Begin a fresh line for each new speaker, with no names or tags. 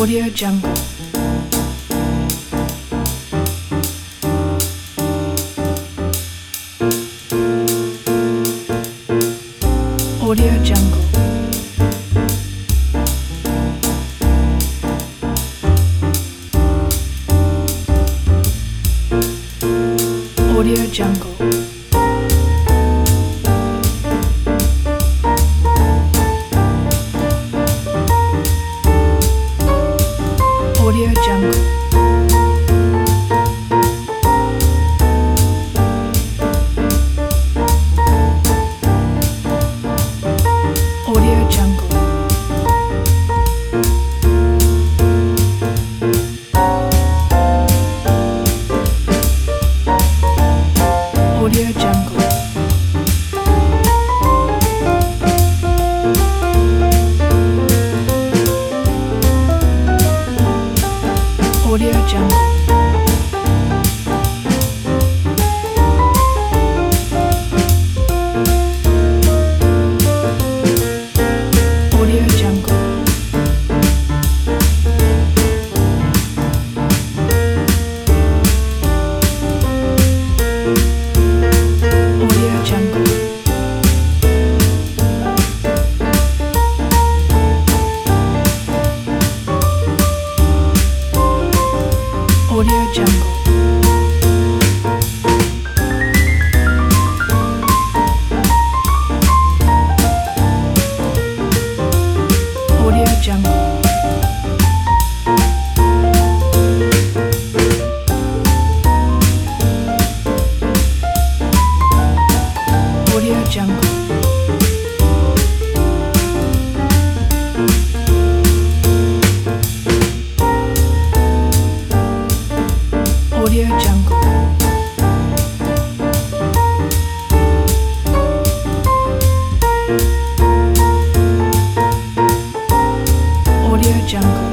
Audio Jungle. Audio Jungle. Audio Jungle. Audio Jungle. Audio Jungle. Audio Jungle. Audio Jungle. Audio Jungle. Audio Jungle. Audio Jungle. Audio Jungle. Audio Jungle. Audio Jungle. Audio Jungle.